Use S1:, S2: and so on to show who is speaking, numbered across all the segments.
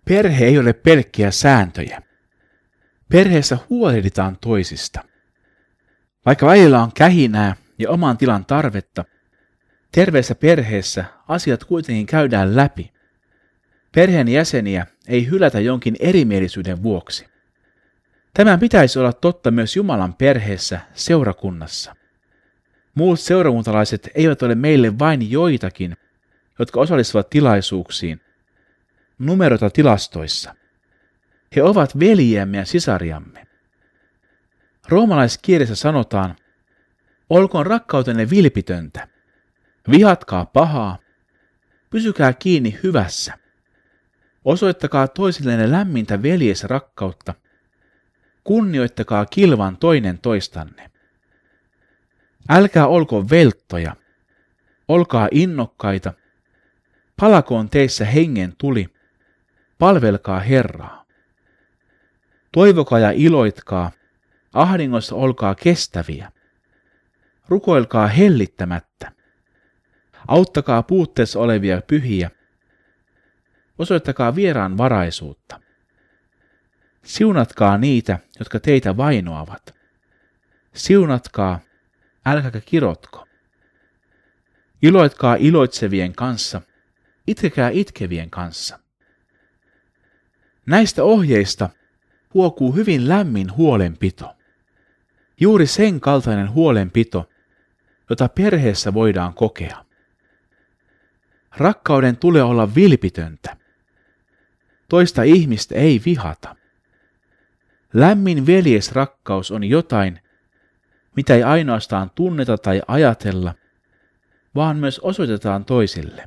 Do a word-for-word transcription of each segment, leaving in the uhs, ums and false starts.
S1: Perhe ei ole pelkkiä sääntöjä. Perheessä huolehditaan toisista. Vaikka välillä on kähinää ja oman tilan tarvetta, terveessä perheessä asiat kuitenkin käydään läpi. Perheen jäseniä ei hylätä jonkin erimielisyyden vuoksi. Tämän pitäisi olla totta myös Jumalan perheessä, seurakunnassa. Muut seurakuntalaiset eivät ole meille vain joitakin, jotka osallistuvat tilaisuuksiin, numerota tilastoissa. He ovat veljiämme ja sisariamme. Roomalaiskirjassa sanotaan, olkoon rakkautenne vilpitöntä, vihatkaa pahaa, pysykää kiinni hyvässä, osoittakaa toisillenne lämmintä veljesrakkautta, kunnioittakaa kilvan toinen toistanne. Älkää olko velttoja, olkaa innokkaita, palakoon teissä hengen tuli, palvelkaa Herraa. Toivokaa ja iloitkaa, ahdingossa olkaa kestäviä. Rukoilkaa hellittämättä. Auttakaa puutteessa olevia pyhiä. Osoittakaa vieraan varaisuutta. Siunatkaa niitä, jotka teitä vainoavat. Siunatkaa, älkääkä kirotko. Iloitkaa iloitsevien kanssa, itkekää itkevien kanssa. Näistä ohjeista huokuu hyvin lämmin huolenpito. Juuri sen kaltainen huolenpito, jota perheessä voidaan kokea. Rakkauden tulee olla vilpitöntä. Toista ihmistä ei vihata. Lämmin veljesrakkaus on jotain, mitä ei ainoastaan tunneta tai ajatella, vaan myös osoitetaan toisille.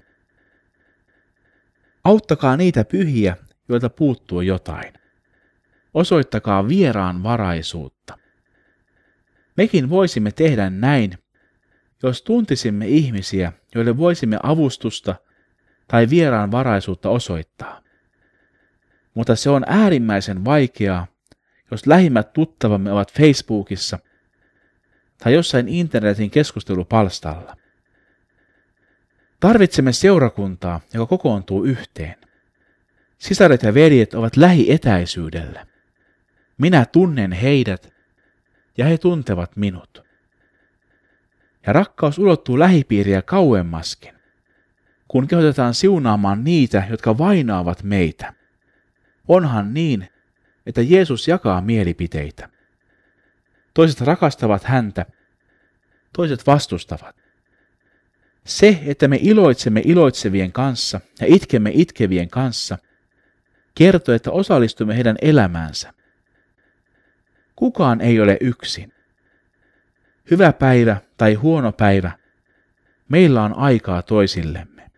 S1: Auttakaa niitä pyhiä, joilta puuttuu jotain. Osoittakaa vieraan varaisuutta. Mekin voisimme tehdä näin, jos tuntisimme ihmisiä, joille voisimme avustusta tai vieraan varaisuutta osoittaa. Mutta se on äärimmäisen vaikeaa, jos lähimmät tuttavamme ovat Facebookissa tai jossain internetin keskustelupalstalla. Tarvitsemme seurakuntaa, joka kokoontuu yhteen. Sisaret ja veljet ovat lähietäisyydellä. Minä tunnen heidät ja he tuntevat minut. Ja rakkaus ulottuu lähipiiriä kauemmaskin, kun kehotetaan siunaamaan niitä, jotka vainaavat meitä. Onhan niin, että Jeesus jakaa mielipiteitä. Toiset rakastavat häntä, toiset vastustavat. Se, että me iloitsemme iloitsevien kanssa ja itkemme itkevien kanssa, kertoo, että osallistumme heidän elämäänsä. Kukaan ei ole yksin. Hyvä päivä tai huono päivä, meillä on aikaa toisillemme.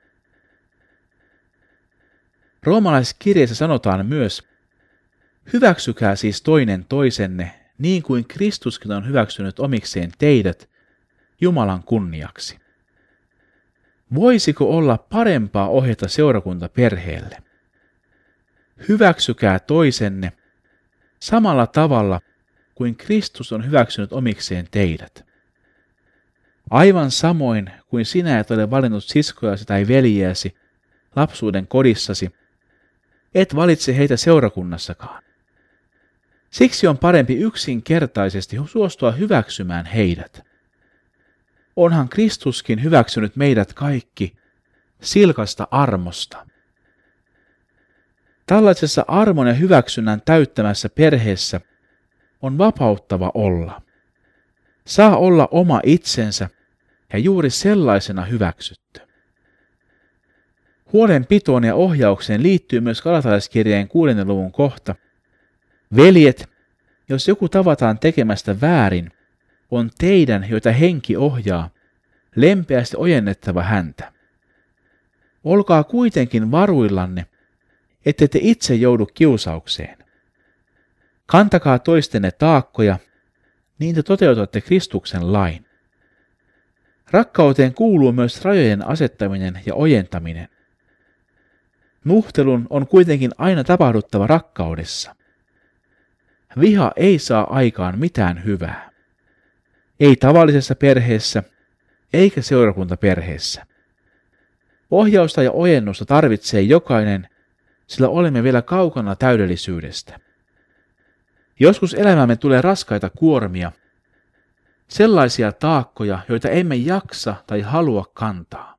S1: Roomalaiskirjeessä sanotaan myös, hyväksykää siis toinen toisenne, niin kuin Kristuskin on hyväksynyt omikseen teidät, Jumalan kunniaksi. Voisiko olla parempaa ohjetta seurakuntaperheelle? Hyväksykää toisenne samalla tavalla kuin Kristus on hyväksynyt omikseen teidät. Aivan samoin kuin sinä et ole valinnut siskojasi tai veljiäsi lapsuuden kodissasi, et valitse heitä seurakunnassakaan. Siksi on parempi yksinkertaisesti suostua hyväksymään heidät. Onhan Kristuskin hyväksynyt meidät kaikki silkasta armosta. Tällaisessa armon ja hyväksynnän täyttämässä perheessä on vapauttava olla. Saa olla oma itsensä ja juuri sellaisena hyväksytty. Huolenpitoon ja ohjaukseen liittyy myös Galatalaiskirjeen kuudennen luvun kohta. Veljet, jos joku tavataan tekemästä väärin, on teidän, joita henki ohjaa, lempeästi ojennettava häntä. Olkaa kuitenkin varuillanne, ette te itse joudu kiusaukseen. Kantakaa toistenne taakkoja, niin te toteutatte Kristuksen lain. Rakkauteen kuuluu myös rajojen asettaminen ja ojentaminen. Nuhtelun on kuitenkin aina tapahduttava rakkaudessa. Viha ei saa aikaan mitään hyvää. Ei tavallisessa perheessä, eikä seurakuntaperheessä. Ohjausta ja ojennusta tarvitsee jokainen, sillä olemme vielä kaukana täydellisyydestä. Joskus elämämme tulee raskaita kuormia, sellaisia taakkoja, joita emme jaksa tai halua kantaa.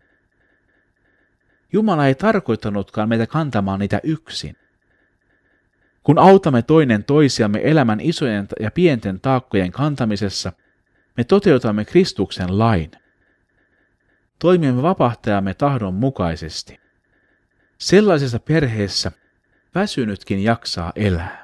S1: Jumala ei tarkoittanutkaan meitä kantamaan niitä yksin. Kun autamme toinen toisiamme elämän isojen ja pienten taakkojen kantamisessa, me toteutamme Kristuksen lain. Toimimme vapahtajamme tahdon mukaisesti. Sellaisessa perheessä väsynytkin jaksaa elää.